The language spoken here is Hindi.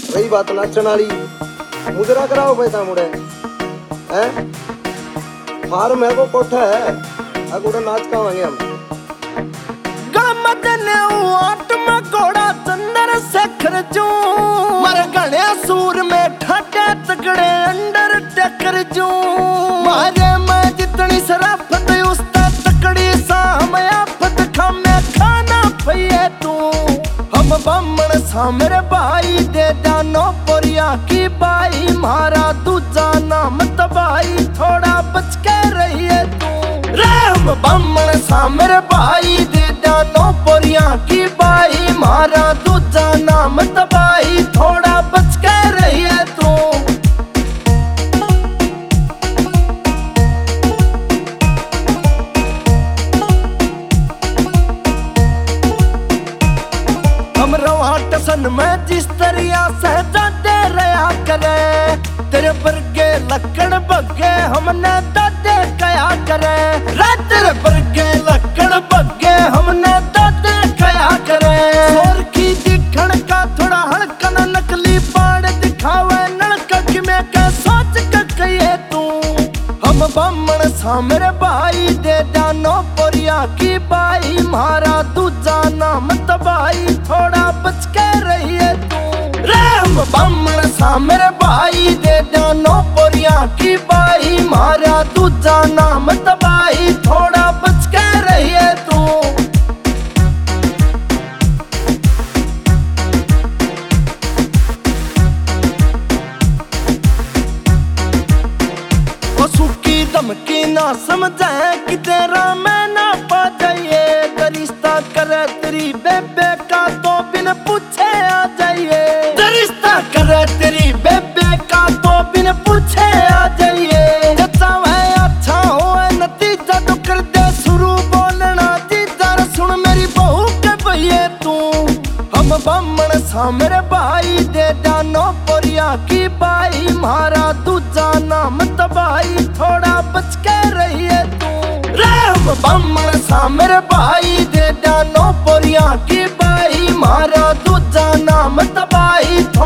रही बात नाचन वाली, मुजरा कराओ पैसा मुड़े हैं। फार्म है वो कोठा है, अगुड़ा नाच कावांगे हम। घोड़ा चंदर शेखर जू मर गणे सूर में ठाटे तगड़े अंडर टेकर जू मारे मैं जितनी शराफत उसता तकड़ी साम आफत खामे खाना फैये तू। हम बामण सा मेरे भाई दे जानो पोरिया की बाई मारा दूजा नाम तबाई थोड़ा बच के रहिए तू रे। हम बामण सा मेरे भाई दे जानो पोरिया की बाई मारा दूजा नाम तबाई थोड़ा बच के रहिए तू। हम रवाट सन में जिस तरिया से जाते रहा करे तेरे बरगे लकड़ बगे हमने दादे कया करे रे। तेरे बरगे लकड़ बगे हमने दादे कया करे। और की दिखण का थोड़ा हड़कन नकली पाड़ दिखावे नलका कि मैं क्या सोच के कहिए तू। हम बामण सा मेरे भाई दे जानो पोरिया की बाई मारा दूजा नाम तबाई थोड़ा बच के रहिए तू रे। हम बामण सा मेरे भाई दे जानो पोरिया की बाई मारा दूजा नाम तबाई थोड़ा बच के रहिए तू। सुखी धमकी ना समझे कि तेरा मैं ना पा जाइए। रिश्ता करे तेरी बेबे का तो बिन पूछे आ जाइए। रिश्ता करे तेरी बेबे का तो बिन पूछे आ जाइए। जचा वह अच्छा हो नतीजा तो कर दे शुरू बोलना जीजा सुन मेरी बहू के भैये तू। हम बामण सा मेरे भाई दे जानो पोरिया की बाई मारा दूजा नाम तबाई थोड़ा बच के रहिए तू रे। हम बामण सा मेरे भाई दे जानो पोरिया की बाई मारा दूजा नाम तबाई